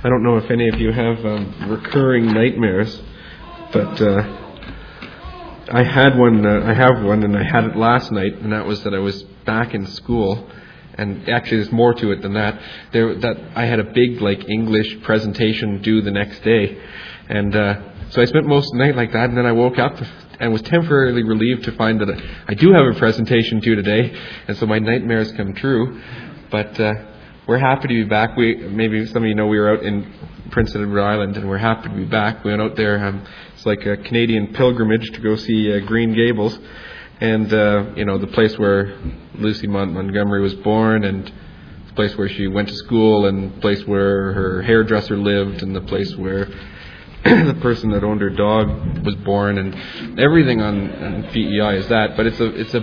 I don't know if any of you have recurring nightmares, but I have one, and I had it last night, and that was that I was back in school, and actually there's more to it than that. That I had a big English presentation due the next day, and so I spent most of the night like that, and then I woke up and was temporarily relieved to find that I do have a presentation due today, and so my nightmares come true. But we're happy to be back. Maybe some of you know we were out in Prince Edward Island, and we're happy to be back. We went out there. It's like a Canadian pilgrimage to go see Green Gables, and the place where Lucy Montgomery was born, and the place where she went to school, and the place where her hairdresser lived, and the place where the person that owned her dog was born, and everything on PEI is that. But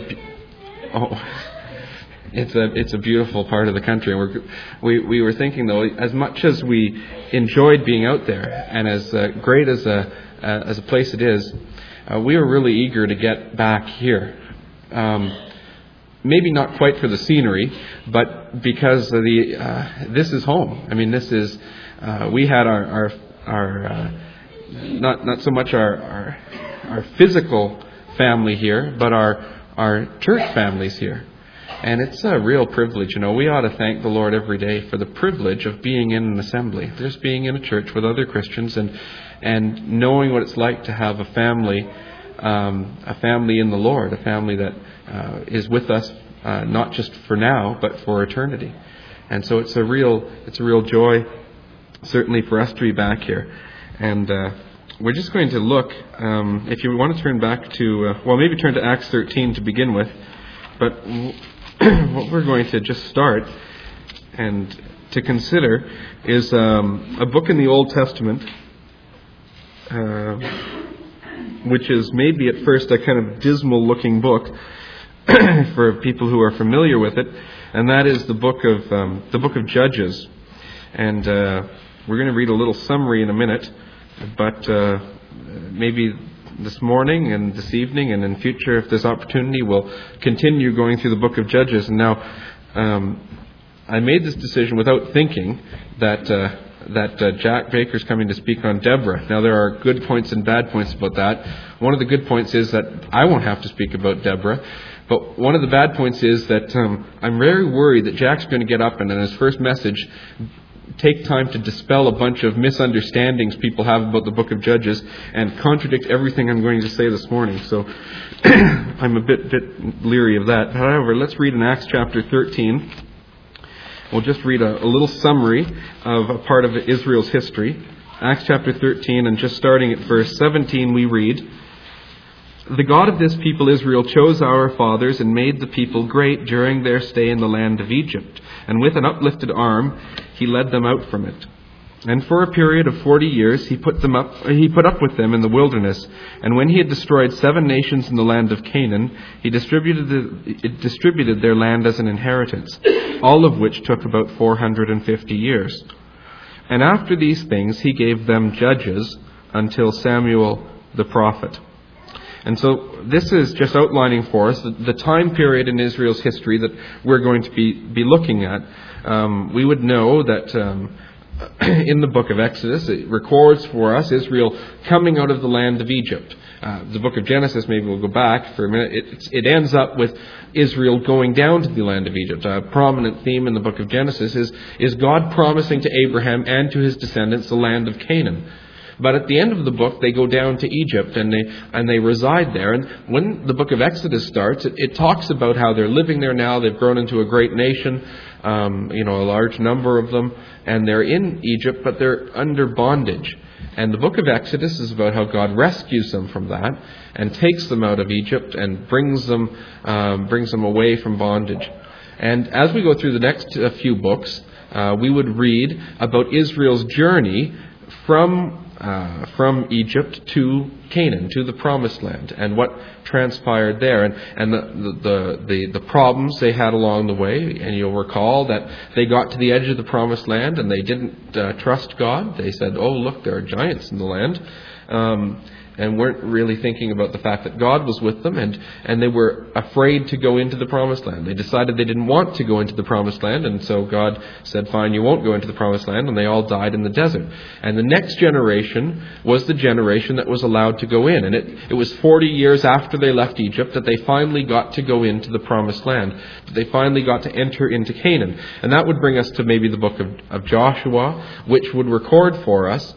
it's a beautiful part of the country. We were thinking, though, as much as we enjoyed being out there, and as great as a place it is, we were really eager to get back here. Maybe not quite for the scenery, but because of this is home. I mean, this is we had our not so much our physical family here, but our church families here. And it's a real privilege. We ought to thank the Lord every day for the privilege of being in an assembly, just being in a church with other Christians, and knowing what it's like to have a family in the Lord, a family that is with us not just for now, but for eternity. And so it's a real joy, certainly for us to be back here. And we're just going to look. If you want to turn back to, maybe turn to Acts 13 to begin with, but what we're going to just start and to consider is a book in the Old Testament, which is maybe at first a kind of dismal-looking book for people who are familiar with it, and that is the book of Judges. And we're going to read a little summary in a minute, but maybe this morning and this evening and in future, if there's opportunity, we'll continue going through the book of Judges. And now, I made this decision without thinking that Jack Baker's coming to speak on Deborah. Now, there are good points and bad points about that. One of the good points is that I won't have to speak about Deborah. But one of the bad points is that I'm very worried that Jack's going to get up and in his first message take time to dispel a bunch of misunderstandings people have about the book of Judges and contradict everything I'm going to say this morning. So I'm a bit leery of that. However, let's read in Acts chapter 13. We'll just read a little summary of a part of Israel's history. Acts chapter 13, and just starting at verse 17, we read, "The God of this people Israel chose our fathers and made the people great during their stay in the land of Egypt. And with an uplifted arm, he led them out from it. And for a period of 40 years, he put up with them in the wilderness. And when he had destroyed 7 nations in the land of Canaan, he distributed their land as an inheritance, all of which took about 450 years. And after these things, he gave them judges until Samuel the prophet." And so this is just outlining for us the time period in Israel's history that we're going to be looking at. We would know that in the book of Exodus, it records for us Israel coming out of the land of Egypt. The book of Genesis, maybe we'll go back for a minute, it ends up with Israel going down to the land of Egypt. A prominent theme in the book of Genesis is God promising to Abraham and to his descendants the land of Canaan. But at the end of the book, they go down to Egypt and they reside there. And when the book of Exodus starts, it talks about how they're living there now. They've grown into a great nation, a large number of them, and they're in Egypt, but they're under bondage. And the book of Exodus is about how God rescues them from that and takes them out of Egypt and brings them away from bondage. And as we go through the next few books, we would read about Israel's journey from Egypt to Canaan, to the Promised Land, and what transpired there, and the problems they had along the way. And you'll recall that they got to the edge of the Promised Land and they didn't trust God. They said, "Oh, look, there are giants in the land," and weren't really thinking about the fact that God was with them, and they were afraid to go into the Promised Land. They decided they didn't want to go into the Promised Land, and so God said, fine, you won't go into the Promised Land, and they all died in the desert. And the next generation was the generation that was allowed to go in, and it was 40 years after they left Egypt that they finally got to go into the Promised Land, that they finally got to enter into Canaan. And that would bring us to maybe the book of Joshua, which would record for us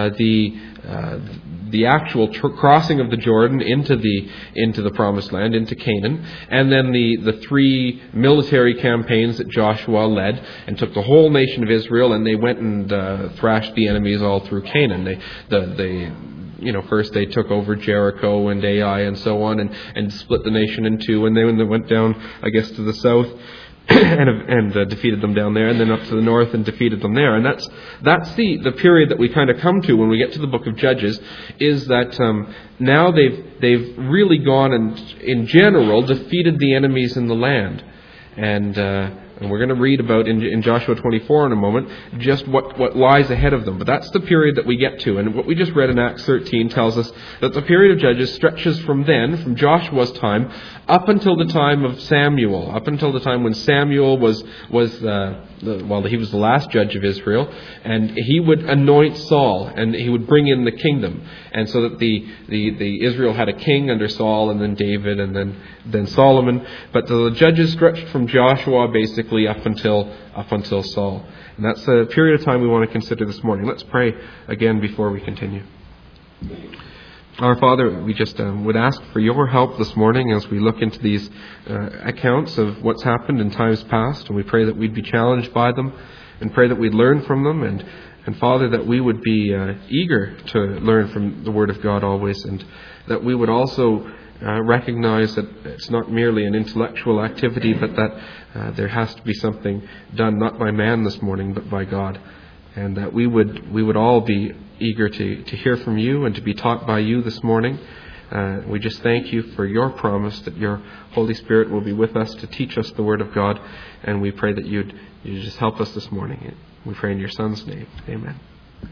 the actual crossing of the Jordan into the Promised Land, into Canaan, and then the 3 military campaigns that Joshua led and took the whole nation of Israel, and they went and thrashed the enemies all through Canaan. First they took over Jericho and Ai and so on, and split the nation in two, and then they went down, I guess, to the south. and defeated them down there, and then up to the north and defeated them there. And that's the period that we kind of come to when we get to the book of Judges, is that now they've really gone and, in general, defeated the enemies in the land. And we're going to read about in Joshua 24 in a moment just what lies ahead of them. But that's the period that we get to. And what we just read in Acts 13 tells us that the period of Judges stretches from Joshua's time, up until the time of Samuel, up until the time when Samuel was he was the last judge of Israel, and he would anoint Saul, and he would bring in the kingdom, and so that the Israel had a king under Saul, and then David, and then Solomon. But the judges stretched from Joshua basically up until Saul, and that's a period of time we want to consider this morning. Let's pray again before we continue. Our Father, we just would ask for your help this morning as we look into these accounts of what's happened in times past, and we pray that we'd be challenged by them, and pray that we'd learn from them, and Father, that we would be eager to learn from the Word of God always, and that we would also recognize that it's not merely an intellectual activity, but that there has to be something done not by man this morning, but by God. And that we would all be eager to hear from you and to be taught by you this morning. We just thank you for your promise that your Holy Spirit will be with us to teach us the Word of God. And we pray that you'd just help us this morning. We pray in your Son's name. Amen.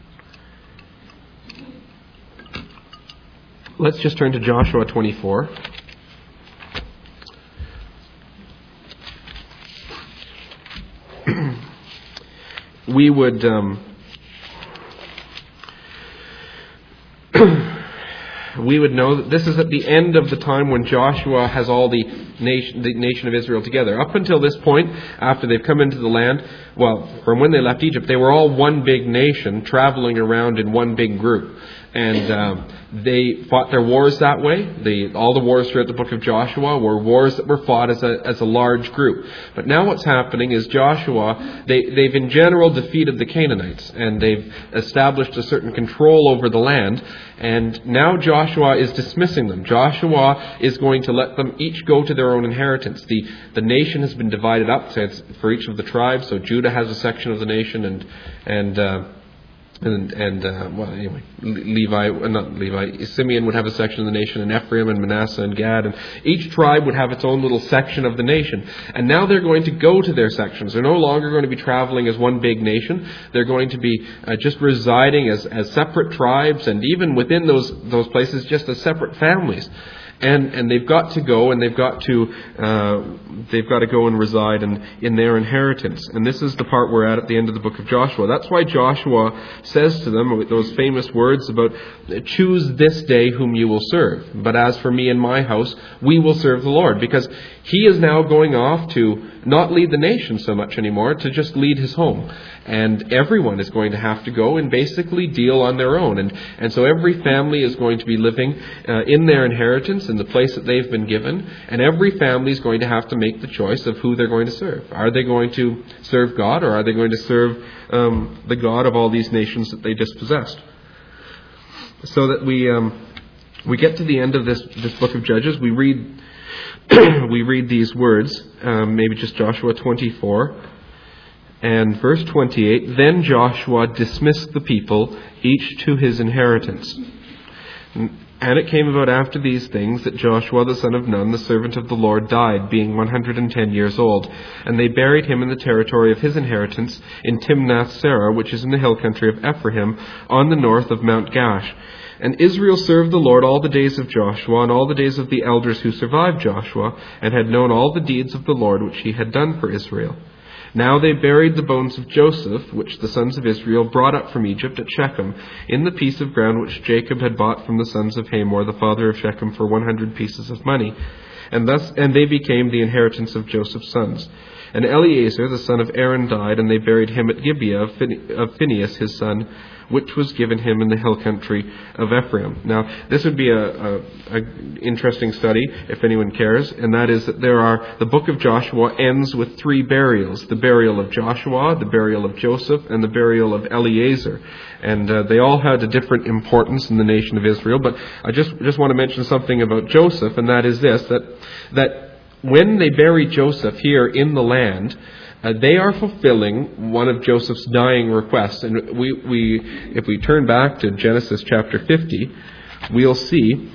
Let's just turn to Joshua 24. We would know that this is at the end of the time when Joshua has all the nation of Israel together. Up until this point, after they've come into the land, from when they left Egypt, they were all one big nation traveling around in one big group. And they fought their wars that way. All the wars throughout the book of Joshua were wars that were fought as a large group. But now what's happening is Joshua, they've in general defeated the Canaanites, and they've established a certain control over the land. And now Joshua is dismissing them. Joshua is going to let them each go to their own inheritance. The nation has been divided up for each of the tribes. So Judah has a section of the nation, Simeon would have a section of the nation, and Ephraim and Manasseh and Gad, and each tribe would have its own little section of the nation. And now they're going to go to their sections. They're no longer going to be traveling as one big nation. They're going to be just residing as separate tribes, and even within those places, just as separate families. And they've got to go, and they've got to go and reside in their inheritance. And this is the part we're at the end of the book of Joshua. That's why Joshua says to them with those famous words about, choose this day whom you will serve. But as for me and my house, we will serve the Lord. Because he is now going off to not lead the nation so much anymore, to just lead his home. And everyone is going to have to go and basically deal on their own. And so every family is going to be living in their inheritance, in the place that they've been given. And every family is going to have to make the choice of who they're going to serve. Are they going to serve God, or are they going to serve the God of all these nations that they dispossessed? So that we get to the end of this book of Judges, we read these words, maybe just Joshua 24 and verse 28. Then Joshua dismissed the people, each to his inheritance. And it came about after these things that Joshua the son of Nun, the servant of the Lord, died, being 110 years old. And they buried him in the territory of his inheritance in Timnath-Serah, which is in the hill country of Ephraim, on the north of Mount Gash. And Israel served the Lord all the days of Joshua and all the days of the elders who survived Joshua, and had known all the deeds of the Lord which he had done for Israel. Now they buried the bones of Joseph, which the sons of Israel brought up from Egypt at Shechem, in the piece of ground which Jacob had bought from the sons of Hamor, the father of Shechem, for 100 pieces of money. And they became the inheritance of Joseph's sons. And Eleazar, the son of Aaron, died, and they buried him at Gibeah of Phinehas his son, which was given him in the hill country of Ephraim. Now, this would be a interesting study, if anyone cares, and that is that the book of Joshua ends with 3 burials: the burial of Joshua, the burial of Joseph, and the burial of Eleazar. And they all had a different importance in the nation of Israel. But I just want to mention something about Joseph, and that is this: that when they bury Joseph here in the land, they are fulfilling one of Joseph's dying requests. And if we turn back to Genesis chapter 50, we'll see,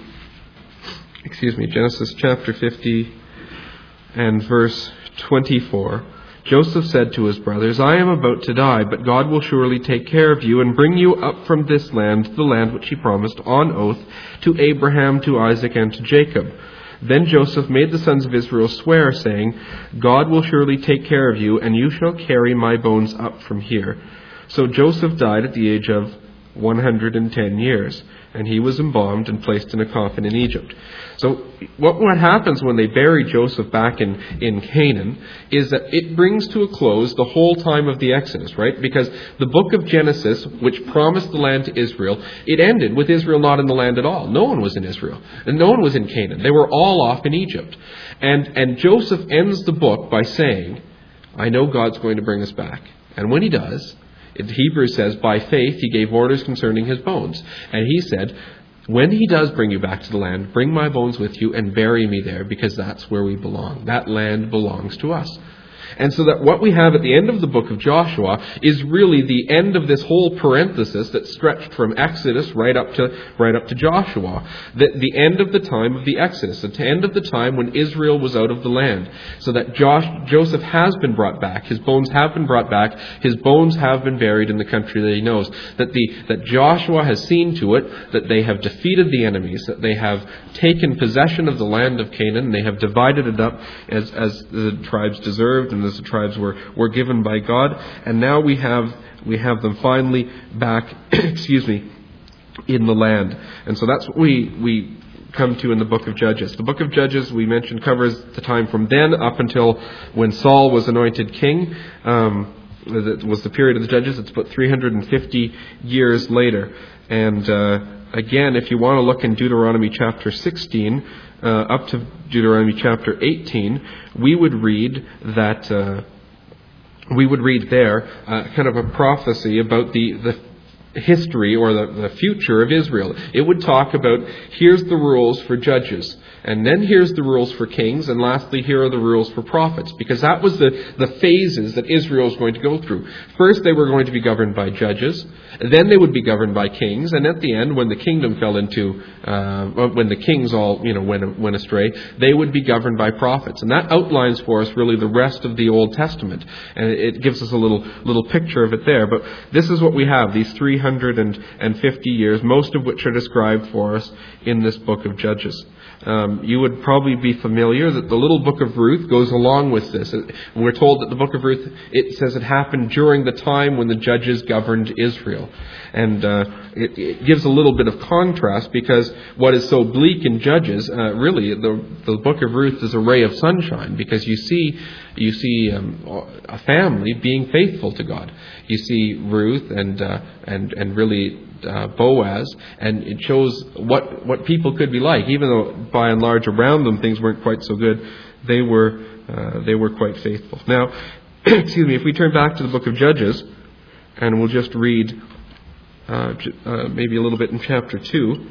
Genesis chapter 50 and verse 24. Joseph said to his brothers, "I am about to die, but God will surely take care of you and bring you up from this land to the land which he promised on oath to Abraham, to Isaac, and to Jacob." Then Joseph made the sons of Israel swear, saying, "God will surely take care of you, and you shall carry my bones up from here." So Joseph died at the age of 110 years, and he was embalmed and placed in a coffin in Egypt. So what happens when they bury Joseph back in Canaan is that it brings to a close the whole time of the Exodus, right? Because the book of Genesis, which promised the land to Israel, it ended with Israel not in the land at all. No one was in Israel, and no one was in Canaan. They were all off in Egypt. And Joseph ends the book by saying, "I know God's going to bring us back." And when he does, Hebrews says, by faith he gave orders concerning his bones. And he said, when he does bring you back to the land, bring my bones with you and bury me there, because that's where we belong. That land belongs to us. And so that what we have at the end of the book of Joshua is really the end of this whole parenthesis that stretched from Exodus right up to Joshua. The end of the time of the Exodus, the end of the time when Israel was out of the land. So that Joseph has been brought back. His bones have been brought back. His bones have been buried in the country that he knows. That Joshua has seen to it that they have defeated the enemies, that they have taken possession of the land of Canaan, and they have divided it up as the tribes deserved, and as the tribes were given by God. And now we have them finally back in the land. And so that's what we come to in the book of Judges. The book of Judges, we mentioned, covers the time from then up until when Saul was anointed king. It was the period of the Judges. It's about 350 years later. And again, if you want to look in Deuteronomy chapter 16 up to Deuteronomy chapter 18, we would read there kind of a prophecy about the history or the future of Israel. It would talk about, here's the rules for judges, and then here's the rules for kings, and lastly, here are the rules for prophets, because that was the phases that Israel was going to go through. First, they were going to be governed by judges, then they would be governed by kings, and at the end, when the kingdom fell into, when the kings all went astray, they would be governed by prophets. And that outlines for us really the rest of the Old Testament, and it gives us a little picture of it there. But this is what we have, these 350 years, most of which are described for us in this book of Judges. You would probably be familiar that the little book of Ruth goes along with this. We're told that the book of Ruth, it says it happened during the time when the judges governed Israel. And it gives a little bit of contrast, because what is so bleak in Judges, really, the book of Ruth is a ray of sunshine, because you see a family being faithful to God. You see Ruth and really Boaz, and it shows what people could be like. Even though by and large around them things weren't quite so good, they were quite faithful. Now, if we turn back to the book of Judges, and we'll just read maybe a little bit in chapter 2.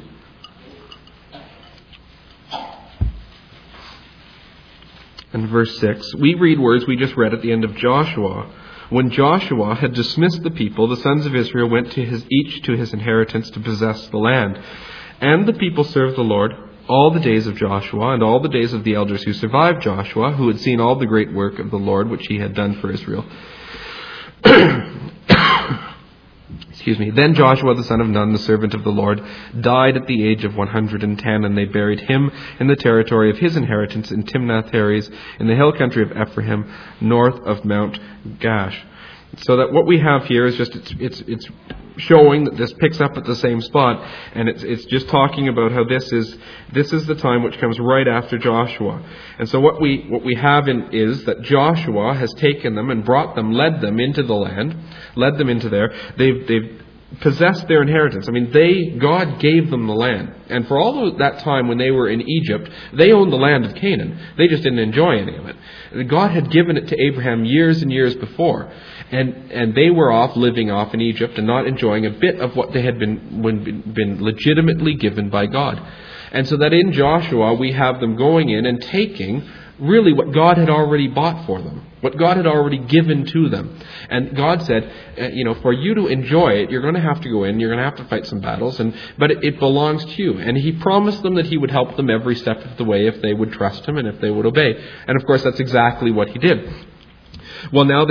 And verse 6, we read words we just read at the end of Joshua. When Joshua had dismissed the people, the sons of Israel went each to his inheritance to possess the land. And the people served the Lord all the days of Joshua and all the days of the elders who survived Joshua, who had seen all the great work of the Lord which he had done for Israel. Then Joshua the son of Nun, the servant of the Lord, died at the age of 110, and they buried him in the territory of his inheritance in Timnath-Heres, in the hill country of Ephraim, north of Mount Gash. So that what we have here is just it's showing that this picks up at the same spot, and it's just talking about how this is the time which comes right after Joshua. And so what we have is that Joshua has taken them and brought them, led them into the land, led them into there. They've possessed their inheritance. I mean, God gave them the land. And for all of that time when they were in Egypt, they owned the land of Canaan. They just didn't enjoy any of it. God had given it to Abraham years and years before. And they were living off in Egypt and not enjoying a bit of what they had been legitimately given by God. And so that in Joshua we have them going in and taking really what God had already bought for them, what God had already given to them. And God said, for you to enjoy it, you're going to have to go in, you're going to have to fight some battles, but it belongs to you. And He promised them that He would help them every step of the way if they would trust Him and if they would obey. And of course, that's exactly what He did. Well, now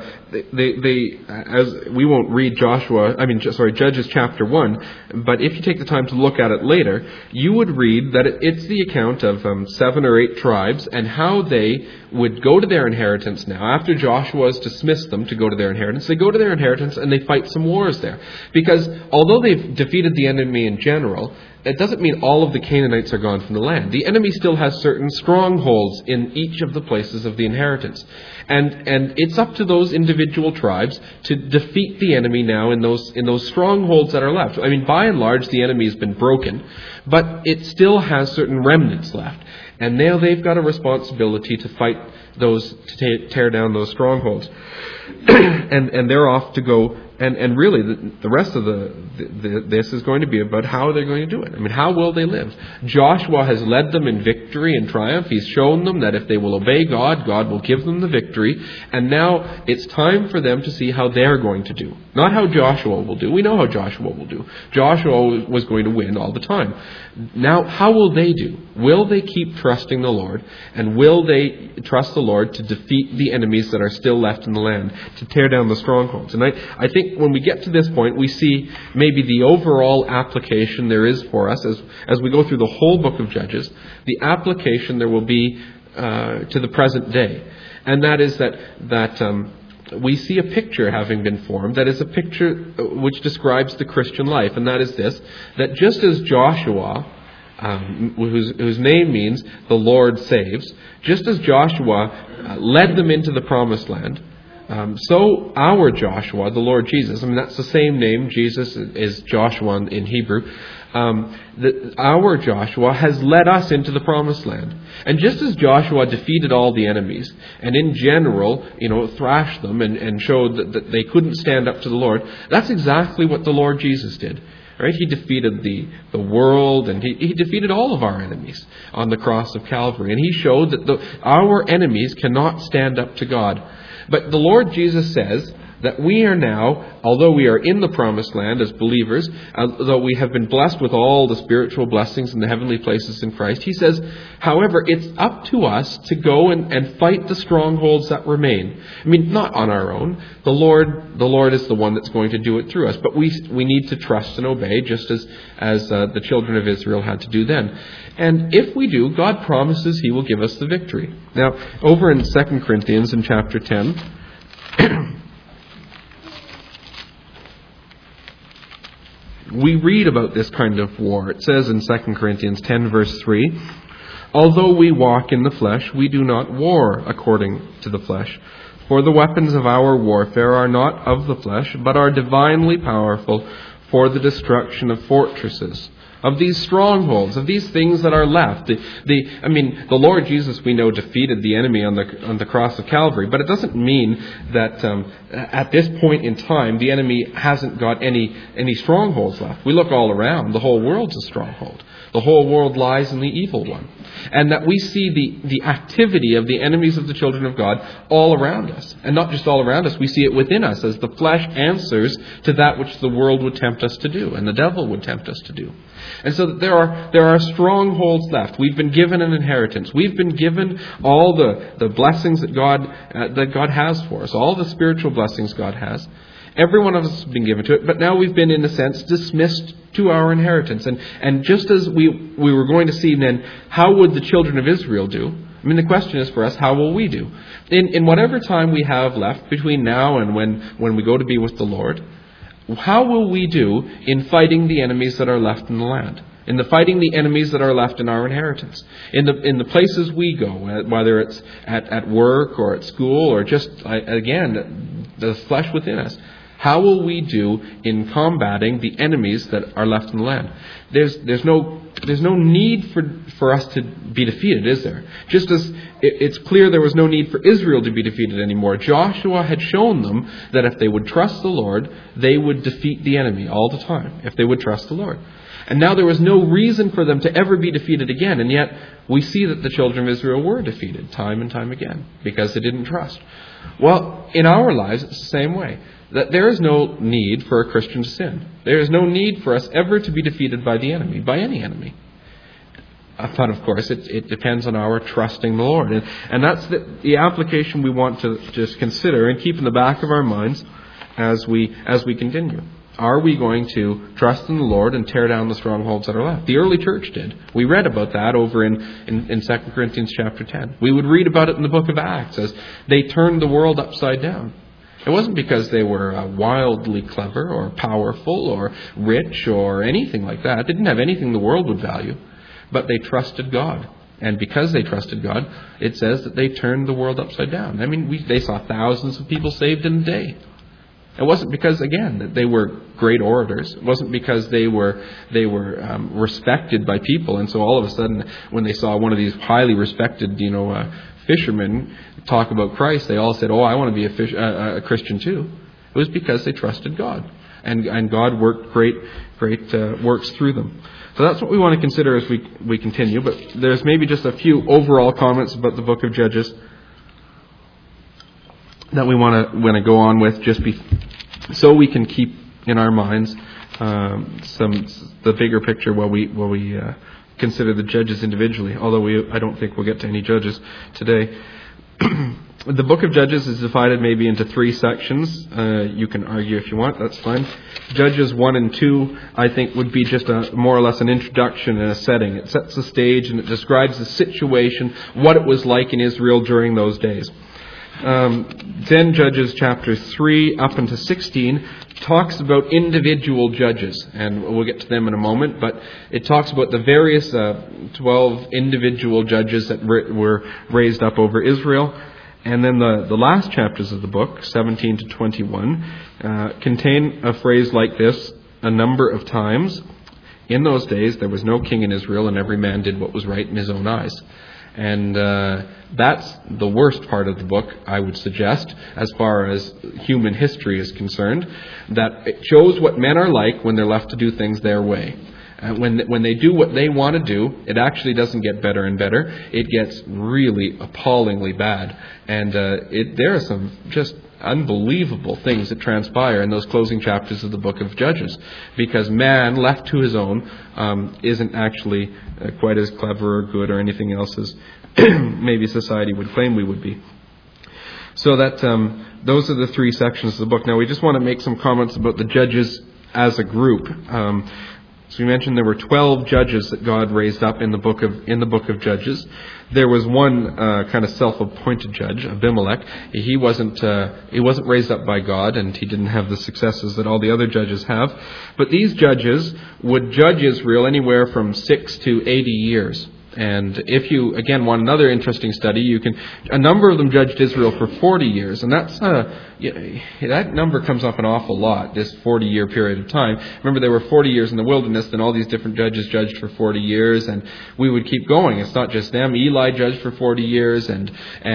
as we won't read Judges chapter 1, but if you take the time to look at it later, you would read that it's the account of 7 or 8 tribes and how they would go to their inheritance now. After Joshua has dismissed them to go to their inheritance, they go to their inheritance and they fight some wars there. Because although they've defeated the enemy in general, it doesn't mean all of the Canaanites are gone from the land. The enemy still has certain strongholds in each of the places of the inheritance. And it's up to those individual tribes to defeat the enemy now in those strongholds that are left. I mean, by and large, the enemy has been broken, but it still has certain remnants left. And now they've got a responsibility to fight those, to tear down those strongholds. and they're off to go. And really, the rest of this is going to be about how they're going to do it. I mean, how will they live? Joshua has led them in victory and triumph. He's shown them that if they will obey God, God will give them the victory. And now it's time for them to see how they're going to do. Not how Joshua will do. We know how Joshua will do. Joshua was going to win all the time. Now, how will they do? Will they keep trusting the Lord? And will they trust the Lord to defeat the enemies that are still left in the land, to tear down the strongholds? And I think when we get to this point, we see maybe the overall application there is for us as we go through the whole book of Judges, the application there will be to the present day. And that is that we see a picture having been formed that is a picture which describes the Christian life. And that is this, that just as Joshua, whose name means the Lord saves, just as Joshua led them into the promised land, so our Joshua, the Lord Jesus, I mean that's the same name, Jesus is Joshua in Hebrew, our Joshua has led us into the promised land. And just as Joshua defeated all the enemies, and in general, thrashed them and showed that they couldn't stand up to the Lord, that's exactly what the Lord Jesus did. Right? He defeated the world, and he defeated all of our enemies on the cross of Calvary. And He showed that our enemies cannot stand up to God. But the Lord Jesus says that we are now, although we are in the promised land as believers, although we have been blessed with all the spiritual blessings in the heavenly places in Christ, He says, however, it's up to us to go and fight the strongholds that remain. I mean, not on our own. The Lord is the one that's going to do it through us. But we need to trust and obey, just as the children of Israel had to do then. And if we do, God promises He will give us the victory. Now, over in 2 Corinthians in chapter 10, we read about this kind of war. It says in 2 Corinthians 10 verse 3, although we walk in the flesh, we do not war according to the flesh. For the weapons of our warfare are not of the flesh, but are divinely powerful for the destruction of fortresses, of these strongholds, of these things that are left. The Lord Jesus, we know, defeated the enemy on the cross of Calvary, but it doesn't mean that at this point in time the enemy hasn't got any strongholds left. We look all around; the whole world's a stronghold. The whole world lies in the evil one. And that we see the activity of the enemies of the children of God all around us. And not just all around us, we see it within us as the flesh answers to that which the world would tempt us to do and the devil would tempt us to do. And so there are strongholds left. We've been given an inheritance. We've been given all the blessings that God has for us, all the spiritual blessings God has. Every one of us has been given to it, but now we've been, in a sense, dismissed to our inheritance. And just as we were going to see then, how would the children of Israel do? I mean, the question is for us, how will we do? In whatever time we have left between now and when we go to be with the Lord, how will we do in fighting the enemies that are left in the land? In the fighting the enemies that are left in our inheritance? In the places we go, whether it's at work or at school or just, again, the flesh within us. How will we do in combating the enemies that are left in the land? There's no need for us to be defeated, is there? Just as it's clear there was no need for Israel to be defeated anymore. Joshua had shown them that if they would trust the Lord, they would defeat the enemy all the time, if they would trust the Lord. And now there was no reason for them to ever be defeated again. And yet we see that the children of Israel were defeated time and time again because they didn't trust. Well, in our lives, it's the same way. That there is no need for a Christian to sin. There is no need for us ever to be defeated by the enemy, by any enemy. But of course, it depends on our trusting the Lord. And that's the application we want to just consider and keep in the back of our minds as we continue. Are we going to trust in the Lord and tear down the strongholds that are left? The early church did. We read about that over in 2 Corinthians chapter 10. We would read about it in the book of Acts as they turned the world upside down. It wasn't because they were wildly clever or powerful or rich or anything like that. They didn't have anything the world would value. But they trusted God. And because they trusted God, it says that they turned the world upside down. I mean, they saw thousands of people saved in a day. It wasn't because, again, that they were great orators. It wasn't because they were respected by people. And so all of a sudden, when they saw one of these highly respected, fishermen talk about Christ, they all said, "Oh, I want to be a Christian too." It was because they trusted God, and God worked great works through them. So that's what we want to consider as we continue. But there's maybe just a few overall comments about the book of Judges that we want to go on with, so we can keep in our minds the bigger picture while we consider the judges individually. Although I don't think we'll get to any judges today. The book of Judges is divided maybe into 3 sections. You can argue if you want, that's fine. Judges 1 and 2, I think, would be just more or less an introduction and a setting. It sets the stage and it describes the situation, what it was like in Israel during those days. Then Judges chapter 3 up into 16 talks about individual judges, and we'll get to them in a moment, but it talks about the various 12 individual judges that were raised up over Israel. And then the last chapters of the book, 17 to 21, contain a phrase like this: a number of times. In those days there was no king in Israel, and every man did what was right in his own eyes. And that's the worst part of the book, I would suggest, as far as human history is concerned, that it shows what men are like when they're left to do things their way. When they do what they want to do, it actually doesn't get better and better. It gets really appallingly bad. And there are some just unbelievable things that transpire in those closing chapters of the book of Judges, because man, left to his own, isn't actually quite as clever or good or anything else as maybe society would claim we would be. So that those are the 3 sections of the book. Now we just want to make some comments about the judges as a group. So we mentioned there were 12 judges that God raised up in the book of Judges. There was one kind of self-appointed judge, Abimelech. He wasn't raised up by God, and he didn't have the successes that all the other judges have. But these judges would judge Israel anywhere from 6 to 80 years. And if you, again, want another interesting study, a number of them judged Israel for 40 years. And that number comes up an awful lot, this 40-year period of time. Remember, there were 40 years in the wilderness, then all these different judges judged for 40 years, and we would keep going. It's not just them. Eli judged for 40 years, and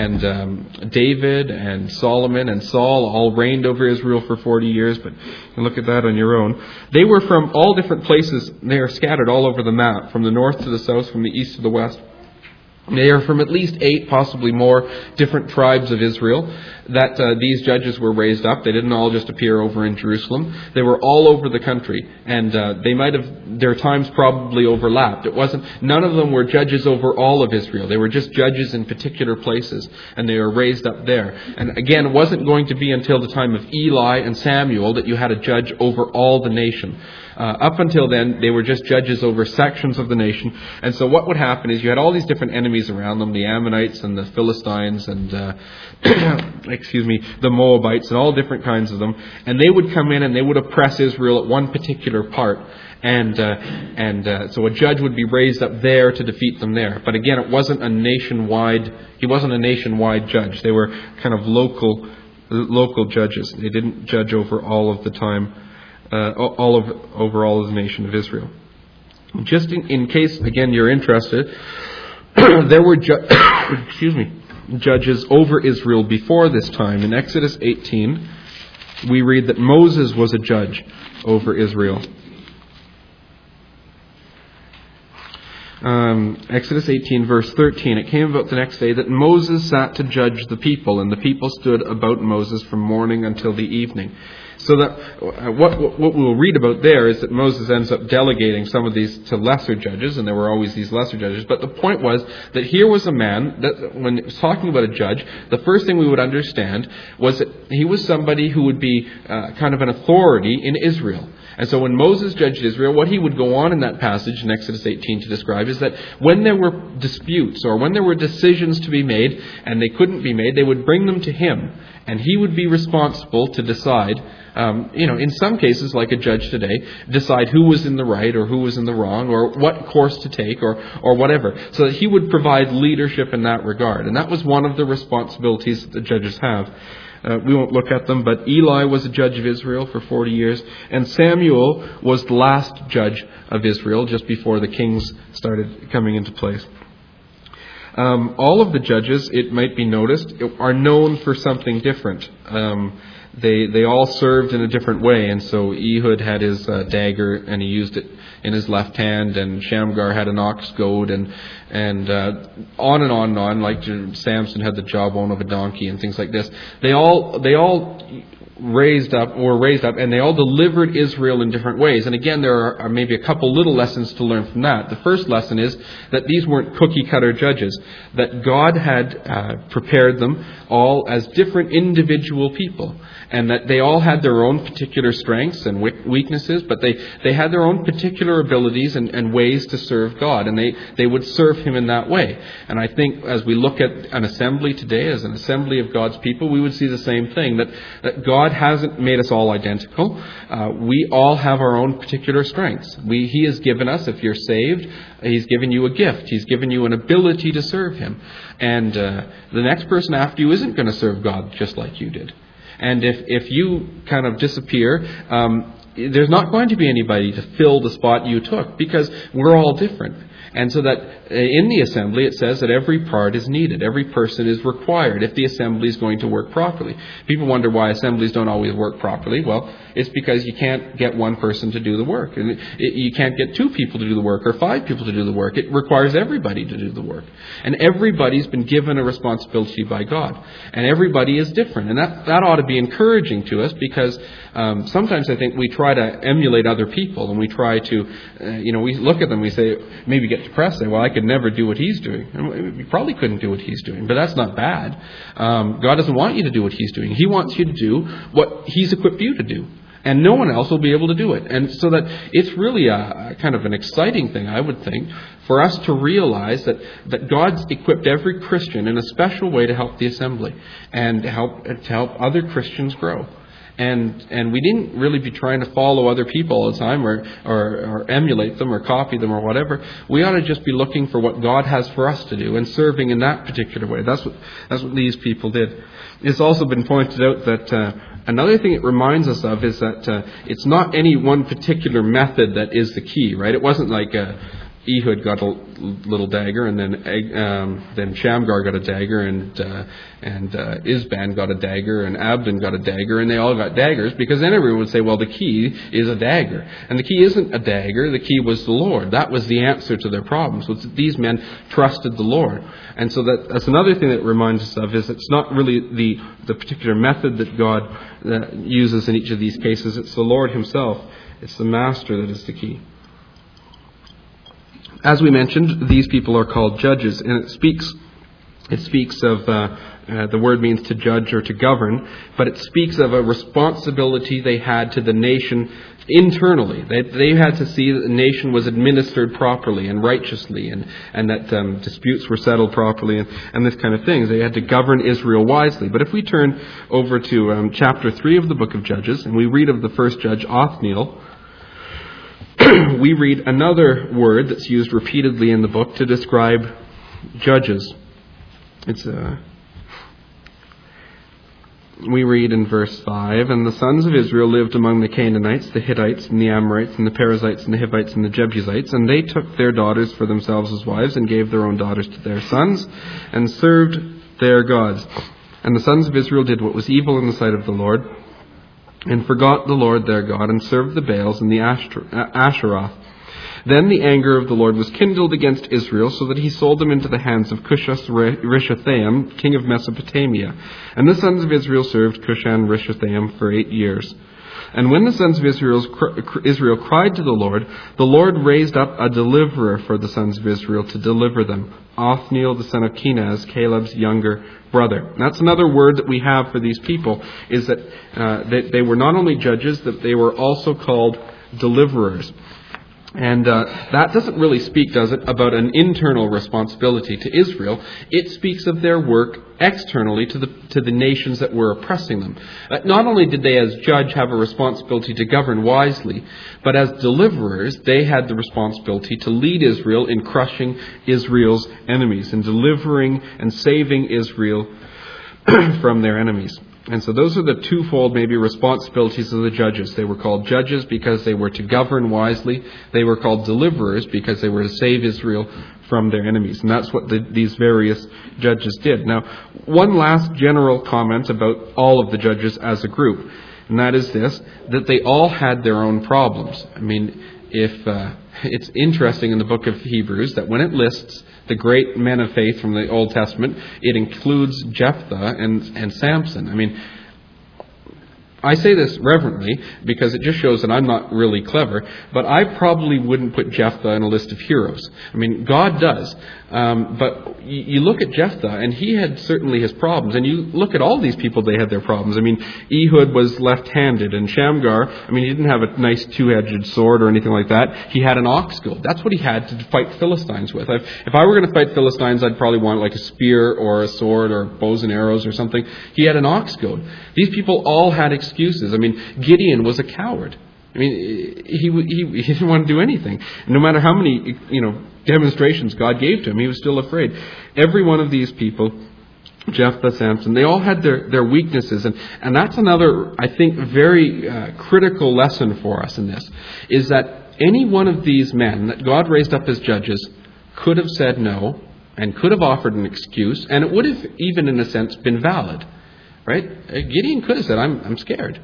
David and Solomon and Saul all reigned over Israel for 40 years, but you can look at that on your own. They were from all different places. They are scattered all over the map, from the north to the south, from the east to the west. They are from at least 8, possibly more, different tribes of Israel that these judges were raised up. They didn't all just appear over in Jerusalem. They were all over the country, and they might have, their times probably overlapped. None of them were judges over all of Israel. They were just judges in particular places, and they were raised up there. And again, it wasn't going to be until the time of Eli and Samuel that you had a judge over all the nation. Up until then, they were just judges over sections of the nation. And so what would happen is you had all these different enemies around them, the Ammonites and the Philistines and, the Moabites and all different kinds of them. And they would come in and they would oppress Israel at one particular part. And so a judge would be raised up there to defeat them there. But again, he wasn't a nationwide judge. They were kind of local judges. They didn't judge over all of the time. Over all of the nation of Israel. Just in case, again, you're interested, there were judges over Israel before this time. In Exodus 18, we read that Moses was a judge over Israel. Exodus 18, verse 13, it came about the next day that Moses sat to judge the people, and the people stood about Moses from morning until the evening. So that what we'll read about there is that Moses ends up delegating some of these to lesser judges, and there were always these lesser judges. But the point was that here was a man that, when it was talking about a judge, the first thing we would understand was that he was somebody who would be kind of an authority in Israel. And so when Moses judged Israel, what he would go on in that passage in Exodus 18 to describe is that when there were disputes or when there were decisions to be made and they couldn't be made, they would bring them to him. And he would be responsible to decide, in some cases, like a judge today, decide who was in the right or who was in the wrong or what course to take or whatever. So that he would provide leadership in that regard. And that was one of the responsibilities that the judges have. We won't look at them, but Eli was a judge of Israel for 40 years, and Samuel was the last judge of Israel just before the kings started coming into place. All of the judges, it might be noticed, are known for something different. They all served in a different way, and so Ehud had his dagger, and he used it in his left hand, and Shamgar had an ox goad, and on and on and on, like Samson had the jawbone of a donkey and things like this. They all were raised up, and they all delivered Israel in different ways. And again, there are maybe a couple little lessons to learn from that. The first lesson is that these weren't cookie-cutter judges, that God had prepared them all as different individual people, and that they all had their own particular strengths and weaknesses, but they had their own particular abilities and ways to serve God, and they would serve Him in that way. And I think as we look at an assembly today, as an assembly of God's people, we would see the same thing, that God hasn't made us all identical. We all have our own particular strengths. He has given us, if you're saved, He's given you a gift. He's given you an ability to serve Him. And the next person after you isn't going to serve God just like you did. And if you kind of disappear, there's not going to be anybody to fill the spot you took, because we're all different. And so that in the assembly it says that every part is needed. Every person is required if the assembly is going to work properly. People wonder why assemblies don't always work properly. Well, it's because you can't get one person to do the work. And you can't get 2 people to do the work or 5 people to do the work. It requires everybody to do the work. And everybody's been given a responsibility by God. And everybody is different. And that ought to be encouraging to us, because sometimes I think we try to emulate other people, and we try to, we look at them, we say, maybe get depressed, say, well, I could never do what he's doing. And you probably couldn't do what he's doing, but that's not bad. God doesn't want you to do what He's doing. He wants you to do what He's equipped you to do. And no one else will be able to do it. And so that it's really a kind of an exciting thing, I would think, for us to realize that God's equipped every Christian in a special way to help the assembly and to help other Christians grow. And we didn't really be trying to follow other people all the time or emulate them or copy them or whatever. We ought to just be looking for what God has for us to do and serving in that particular way. That's what these people did. It's also been pointed out that another thing it reminds us of is that it's not any one particular method that is the key, right? It wasn't like Ehud got a little dagger, and then Shamgar got a dagger, and Isban got a dagger, and Abdon got a dagger, and they all got daggers, because then everyone would say, well, the key is a dagger. And the key isn't a dagger, the key was the Lord. That was the answer to their problems, was that these men trusted the Lord. And so that's another thing that it reminds us of, is it's not really the particular method that God uses in each of these cases, it's the Lord himself. It's the Master that is the key. As we mentioned, these people are called judges, and it speaks of, the word means to judge or to govern, but it speaks of a responsibility they had to the nation internally. They had to see that the nation was administered properly and righteously, and that disputes were settled properly, and this kind of thing. They had to govern Israel wisely. But if we turn over to chapter 3 of the book of Judges, and we read of the first judge, Othniel, we read another word that's used repeatedly in the book to describe judges. We read in verse 5, "And the sons of Israel lived among the Canaanites, the Hittites, and the Amorites, and the Perizzites, and the Hivites, and the Jebusites. And they took their daughters for themselves as wives, and gave their own daughters to their sons, and served their gods. And the sons of Israel did what was evil in the sight of the Lord, and forgot the Lord their God, and served the Baals and the Asheroth. Then the anger of the Lord was kindled against Israel, so that he sold them into the hands of Cushas-Rishathaim, king of Mesopotamia. And the sons of Israel served Cushan-Rishathaim for 8 years. And when the sons of Israel cried to the Lord raised up a deliverer for the sons of Israel to deliver them, Othniel the son of Kenaz, Caleb's younger brother." And that's another word that we have for these people, is that they were not only judges, that they were also called deliverers. And that doesn't really speak, does it, about an internal responsibility to Israel. It speaks of their work externally to the nations that were oppressing them. Not only did they as judge have a responsibility to govern wisely, but as deliverers, they had the responsibility to lead Israel in crushing Israel's enemies, and delivering and saving Israel from their enemies. And so those are the twofold maybe responsibilities of the judges. They were called judges because they were to govern wisely. They were called deliverers because they were to save Israel from their enemies. And that's what these various judges did. Now, one last general comment about all of the judges as a group, and that is this, that they all had their own problems. I mean, it's interesting in the book of Hebrews that when it lists the great men of faith from the Old Testament, it includes Jephthah and Samson. I mean, I say this reverently because it just shows that I'm not really clever, but I probably wouldn't put Jephthah in a list of heroes. I mean, God does. But you look at Jephthah, and he had certainly his problems. And you look at all these people, they had their problems. I mean, Ehud was left-handed, and Shamgar, I mean, he didn't have a nice two-edged sword or anything like that. He had an ox goad. That's what he had to fight Philistines with. If I were going to fight Philistines, I'd probably want like a spear or a sword or bows and arrows or something. He had an ox goad. These people all had excuses. I mean, Gideon was a coward. I mean, he didn't want to do anything. No matter how many, demonstrations God gave to him, he was still afraid. Every one of these people, Jephthah, Samson, they all had their weaknesses. And that's another, I think, very critical lesson for us in this, is that any one of these men that God raised up as judges could have said no and could have offered an excuse, and it would have even, in a sense, been valid. Right? Gideon could have said, I'm scared.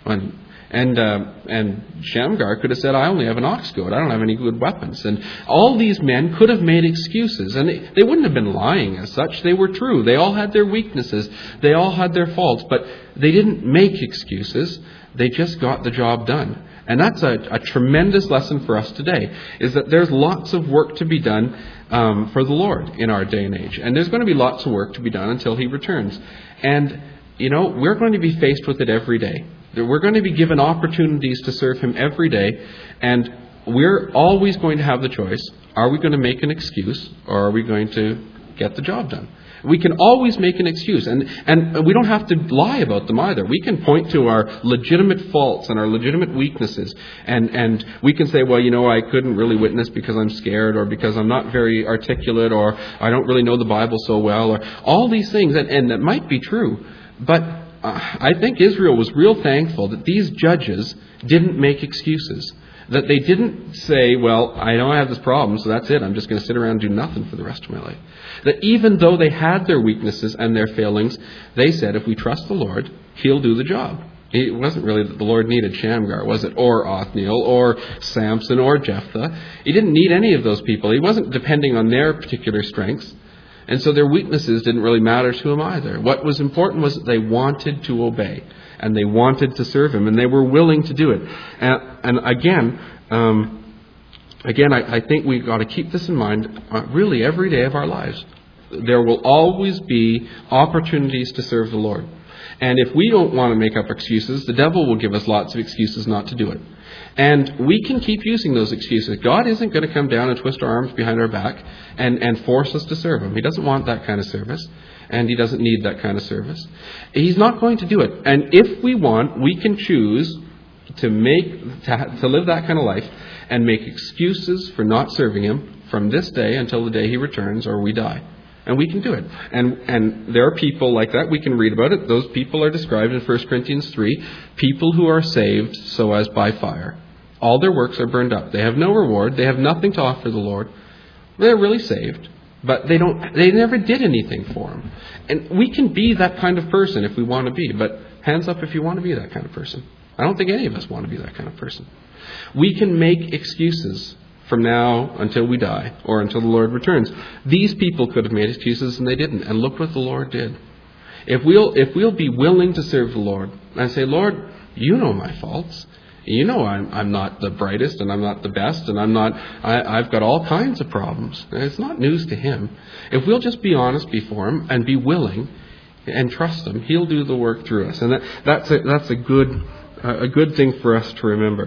And Shamgar could have said, I only have an ox goad. I don't have any good weapons. And all these men could have made excuses. And they wouldn't have been lying as such. They were true. They all had their weaknesses. They all had their faults. But they didn't make excuses. They just got the job done. And that's a tremendous lesson for us today, is that there's lots of work to be done for the Lord in our day and age. And there's going to be lots of work to be done until He returns. And, we're going to be faced with it every day. We're going to be given opportunities to serve Him every day, and we're always going to have the choice. Are we going to make an excuse, or are we going to get the job done? We can always make an excuse, and we don't have to lie about them either. We can point to our legitimate faults and our legitimate weaknesses, and we can say, well, I couldn't really witness because I'm scared, or because I'm not very articulate, or I don't really know the Bible so well, or all these things, and that might be true, but I think Israel was real thankful that these judges didn't make excuses. That they didn't say, well, I know I have this problem, so that's it. I'm just going to sit around and do nothing for the rest of my life. That even though they had their weaknesses and their failings, they said, if we trust the Lord, He'll do the job. It wasn't really that the Lord needed Shamgar, was it? Or Othniel, or Samson, or Jephthah. He didn't need any of those people. He wasn't depending on their particular strengths. And so their weaknesses didn't really matter to him either. What was important was that they wanted to obey. And they wanted to serve Him. And they were willing to do it. And again, I think we've got to keep this in mind really every day of our lives. There will always be opportunities to serve the Lord. And if we don't want to make up excuses, the devil will give us lots of excuses not to do it. And we can keep using those excuses. God isn't going to come down and twist our arms behind our back and force us to serve Him. He doesn't want that kind of service. And He doesn't need that kind of service. He's not going to do it. And if we want, we can choose to live that kind of life and make excuses for not serving Him from this day until the day He returns or we die. And we can do it. And there are people like that. We can read about it. Those people are described in 1 Corinthians 3. People who are saved so as by fire. All their works are burned up. They have no reward. They have nothing to offer the Lord. They're really saved. But they never did anything for Him. And we can be that kind of person if we want to be. But hands up if you want to be that kind of person. I don't think any of us want to be that kind of person. We can make excuses from now until we die or until the Lord returns. These people could have made excuses and they didn't. And look what the Lord did. If we'll be willing to serve the Lord and say, Lord, you know my faults. You know I'm not the brightest and I'm not the best and I've got all kinds of problems. It's not news to Him. If we'll just be honest before Him and be willing and trust Him, He'll do the work through us. And that's a good thing for us to remember.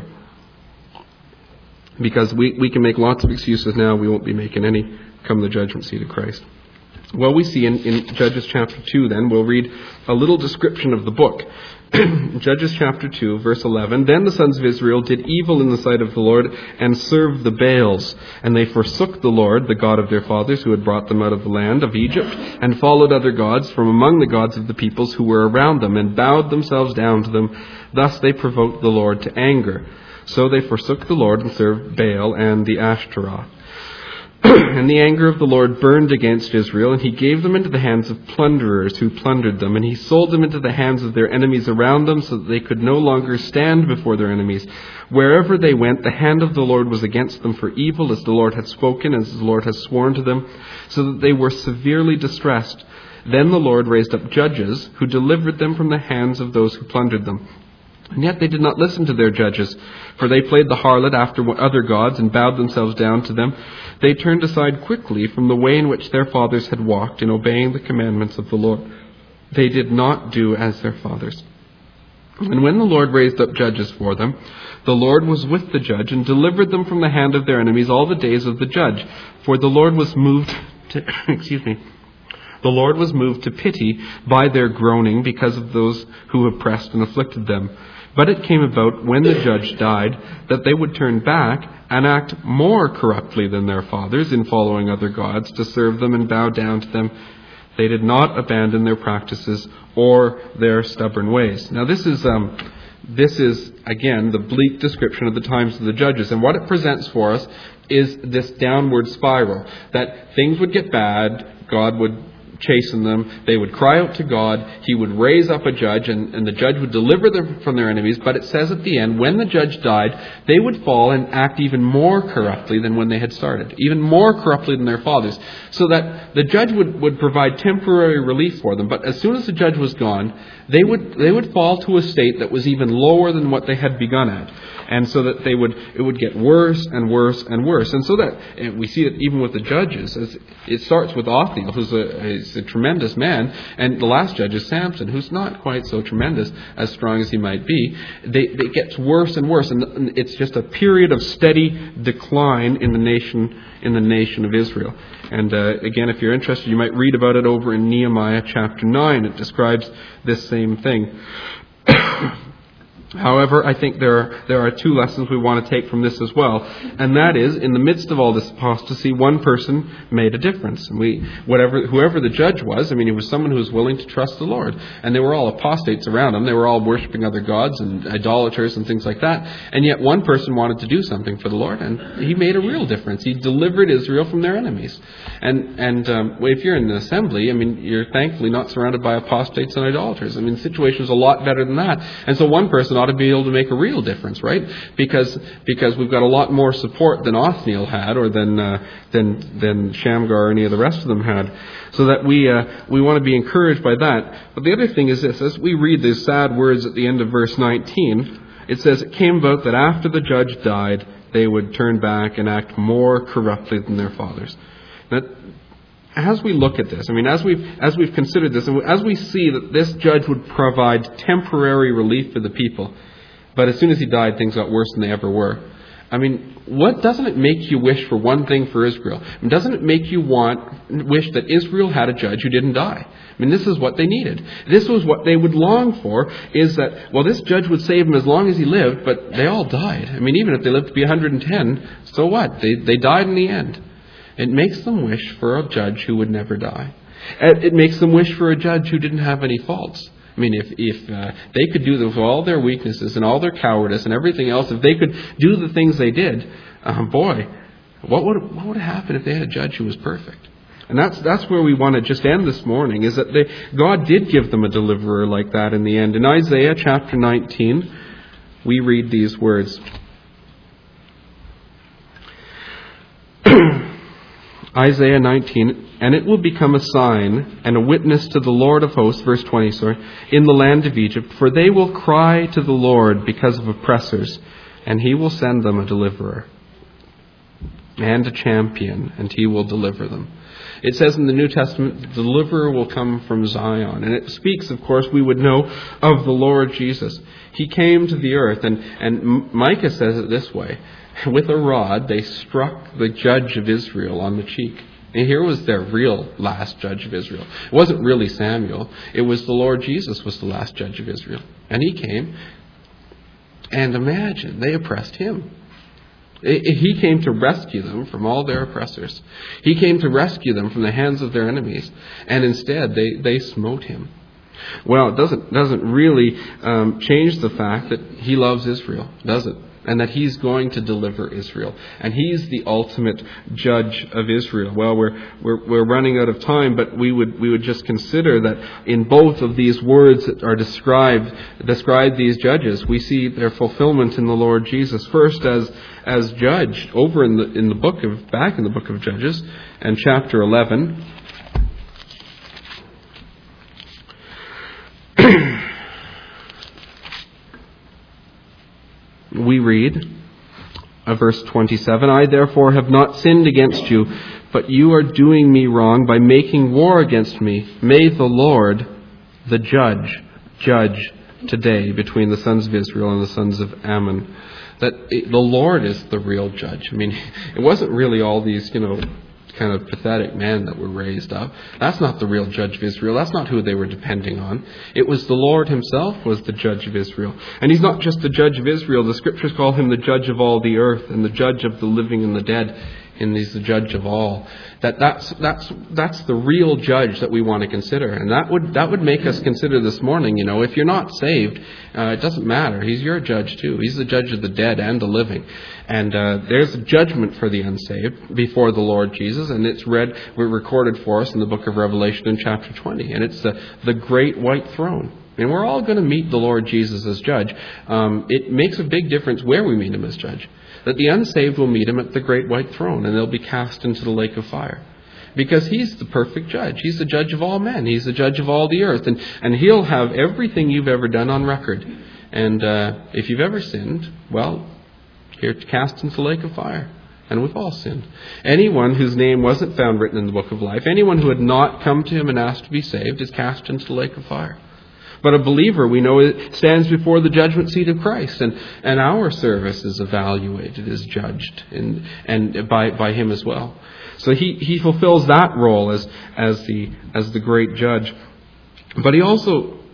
Because we can make lots of excuses now, we won't be making any come the judgment seat of Christ. Well, we see in Judges chapter 2 then, we'll read a little description of the book. Judges chapter 2, verse 11. Then the sons of Israel did evil in the sight of the Lord and served the Baals. And they forsook the Lord, the God of their fathers, who had brought them out of the land of Egypt, and followed other gods from among the gods of the peoples who were around them, and bowed themselves down to them. Thus they provoked the Lord to anger. So they forsook the Lord and served Baal and the Ashtaroth. And the anger of the Lord burned against Israel, and He gave them into the hands of plunderers who plundered them, and He sold them into the hands of their enemies around them, so that they could no longer stand before their enemies. Wherever they went, the hand of the Lord was against them for evil, as the Lord had spoken, as the Lord had sworn to them, so that they were severely distressed. Then the Lord raised up judges, who delivered them from the hands of those who plundered them. And yet they did not listen to their judges, for they played the harlot after other gods and bowed themselves down to them. They turned aside quickly from the way in which their fathers had walked in obeying the commandments of the Lord. They did not do as their fathers. And when the Lord raised up judges for them, the Lord was with the judge and delivered them from the hand of their enemies all the days of the judge. For the Lord was moved to, the Lord was moved to pity by their groaning because of those who oppressed and afflicted them. But it came about when the judge died that they would turn back and act more corruptly than their fathers in following other gods to serve them and bow down to them. They did not abandon their practices or their stubborn ways. Now this is again the bleak description of the times of the judges. And what it presents for us is this downward spiral. That things would get bad, God would chasten them, they would cry out to God, He would raise up a judge, and the judge would deliver them from their enemies. But it says at the end, when the judge died, they would fall and act even more corruptly than when they had started, even more corruptly than their fathers, so that the judge would provide temporary relief for them. But as soon as the judge was gone, they would fall to a state that was even lower than what they had begun at. And so that it would get worse and worse and worse. And so that we see it even with the judges. It starts with Othniel, who's a tremendous man, and the last judge is Samson, who's not quite so tremendous, as strong as he might be. It gets worse and worse, and it's just a period of steady decline in the nation of Israel. And again, if you're interested, you might read about it over in Nehemiah chapter 9. It describes this same thing. However, I think there are two lessons we want to take from this as well, and that is, in the midst of all this apostasy, one person made a difference. And whoever the judge was, he was someone who was willing to trust the Lord. And they were all apostates around him. They were all worshiping other gods and idolaters and things like that. And yet one person wanted to do something for the Lord, and he made a real difference. He delivered Israel from their enemies. And if you're in an assembly, you're thankfully not surrounded by apostates and idolaters. The situation is a lot better than that. And so one person ought to be able to make a real difference, right? Because we've got a lot more support than Othniel had, or than Shamgar or any of the rest of them had. So that we want to be encouraged by that. But the other thing is this: as we read these sad words at the end of verse 19, it says, "It came about that after the judge died, they would turn back and act more corruptly than their fathers." Now, as we look at this, as we've considered this, and as we see that this judge would provide temporary relief for the people, but as soon as he died, things got worse than they ever were. What doesn't it make you wish for one thing for Israel? Doesn't it make you wish that Israel had a judge who didn't die? This is what they needed. This was what they would long for, is that, this judge would save them as long as he lived, but they all died. Even if they lived to be 110, so what? They died in the end. It makes them wish for a judge who would never die. It makes them wish for a judge who didn't have any faults. If they could do this with all their weaknesses and all their cowardice and everything else, if they could do the things they did, what would happen if they had a judge who was perfect? And that's where we want to just end this morning, is that God did give them a deliverer like that in the end. In Isaiah chapter 19, we read these words. Isaiah 19, "And it will become a sign and a witness to the Lord of hosts," verse 20, "in the land of Egypt, for they will cry to the Lord because of oppressors, and he will send them a deliverer and a champion, and he will deliver them." It says in the New Testament, the deliverer will come from Zion. And it speaks, of course, we would know, of the Lord Jesus. He came to the earth, and Micah says it this way: with a rod they struck the judge of Israel on the cheek. And here was their real last judge of Israel. It wasn't really Samuel. It was the Lord Jesus was the last judge of Israel. And he came, and imagine, they oppressed him. He came to rescue them from all their oppressors. He came to rescue them from the hands of their enemies. And instead, they smote him. Well, it doesn't really change the fact that he loves Israel, does it? And that he's going to deliver Israel. And he's the ultimate judge of Israel. Well, we're running out of time, but we would just consider that in both of these words that are describe these judges, we see their fulfillment in the Lord Jesus. First as judge over in the book of Judges, and chapter 11. We read, verse 27, "I therefore have not sinned against you, but you are doing me wrong by making war against me. May the Lord, the judge today between the sons of Israel and the sons of Ammon." That the Lord is the real judge. It wasn't really all these, kind of pathetic men that were raised up. That's not the real judge of Israel. That's not who they were depending on. It was the Lord himself was the judge of Israel. And he's not just the judge of Israel. The scriptures call him the judge of all the earth and the judge of the living and the dead. And he's the judge of all. That's the real judge that we want to consider. And that would make us consider this morning, if you're not saved, it doesn't matter. He's your judge too. He's the judge of the dead and the living. And there's a judgment for the unsaved before the Lord Jesus, and it's recorded for us in the book of Revelation in chapter 20. And it's the great white throne. And we're all going to meet the Lord Jesus as judge. It makes a big difference where we meet him as judge. That the unsaved will meet him at the great white throne, and they'll be cast into the lake of fire. Because he's the perfect judge. He's the judge of all men. He's the judge of all the earth. And he'll have everything you've ever done on record. And if you've ever sinned, well, you're cast into the lake of fire. And we've all sinned. Anyone whose name wasn't found written in the book of life, anyone who had not come to him and asked to be saved, is cast into the lake of fire. But a believer, we know, it stands before the judgment seat of Christ, and our service is evaluated, is judged, and by him as well. So he fulfills that role as the great judge. But he also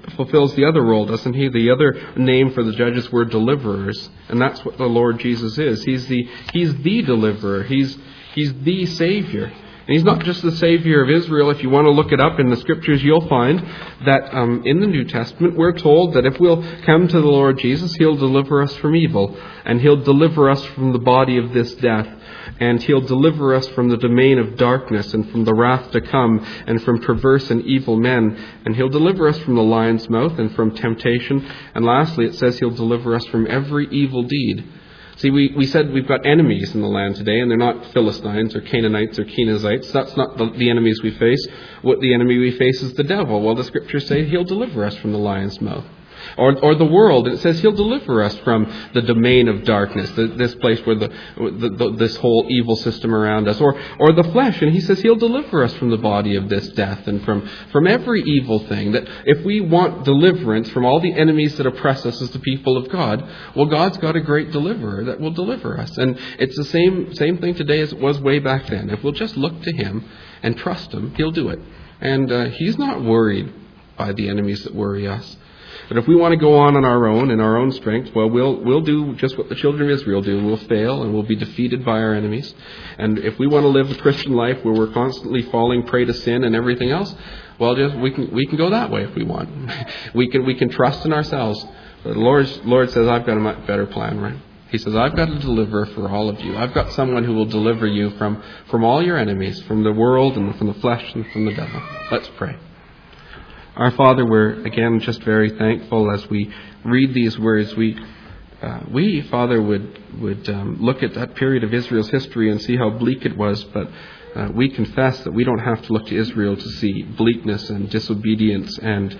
fulfills the other role, doesn't he? The other name for the judges were deliverers, and that's what the Lord Jesus is. He's the deliverer. He's the Savior. And He's not just the Savior of Israel. If you want to look it up in the Scriptures, you'll find that in the New Testament we're told that if we'll come to the Lord Jesus, He'll deliver us from evil, and He'll deliver us from the body of this death, and He'll deliver us from the domain of darkness and from the wrath to come and from perverse and evil men, and He'll deliver us from the lion's mouth and from temptation, and lastly it says He'll deliver us from every evil deed. See, we said we've got enemies in the land today, and they're not Philistines or Canaanites or Kenizzites. That's not the enemies we face. What the enemy we face is the devil. Well, the Scriptures say He'll deliver us from the lion's mouth. Or the world, and it says He'll deliver us from the domain of darkness, this place where this whole evil system around us. Or the flesh, and He says He'll deliver us from the body of this death and from every evil thing. That if we want deliverance from all the enemies that oppress us as the people of God, well, God's got a great deliverer that will deliver us. And it's the same thing today as it was way back then. If we'll just look to Him and trust Him, He'll do it. And He's not worried by the enemies that worry us. But if we want to go on our own, in our own strength, well, we'll do just what the children of Israel do. We'll fail and we'll be defeated by our enemies. And if we want to live a Christian life where we're constantly falling prey to sin and everything else, well, we can go that way if we want. We can trust in ourselves. But the Lord says, I've got a much better plan, right? He says, I've got a deliverer for all of you. I've got someone who will deliver you from all your enemies, from the world and from the flesh and from the devil. Let's pray. Our Father, we're again just very thankful as we read these words. We Father, would look at that period of Israel's history and see how bleak it was, but we confess that we don't have to look to Israel to see bleakness and disobedience and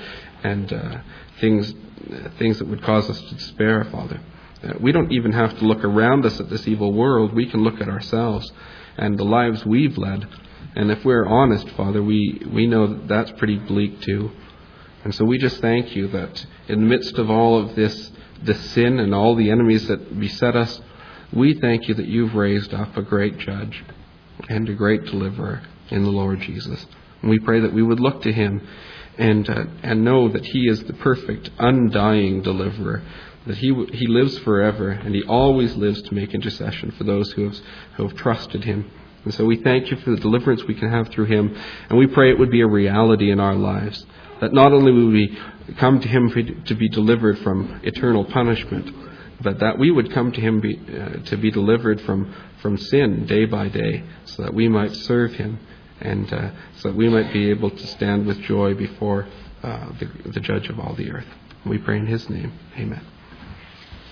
things that would cause us to despair, Father. We don't even have to look around us at this evil world. We can look at ourselves and the lives we've led. And if we're honest, Father, we know that that's pretty bleak too. And so we just thank you that in the midst of all of the sin and all the enemies that beset us, we thank you that you've raised up a great judge and a great deliverer in the Lord Jesus. And we pray that we would look to Him and know that He is the perfect, undying deliverer, that He lives forever, and He always lives to make intercession for those who have trusted Him. And so we thank you for the deliverance we can have through Him, and we pray it would be a reality in our lives, that not only will we come to Him to be delivered from eternal punishment, but that we would come to Him to be delivered from sin day by day, so that we might serve Him, and so that we might be able to stand with joy before the Judge of all the earth. We pray in His name. Amen.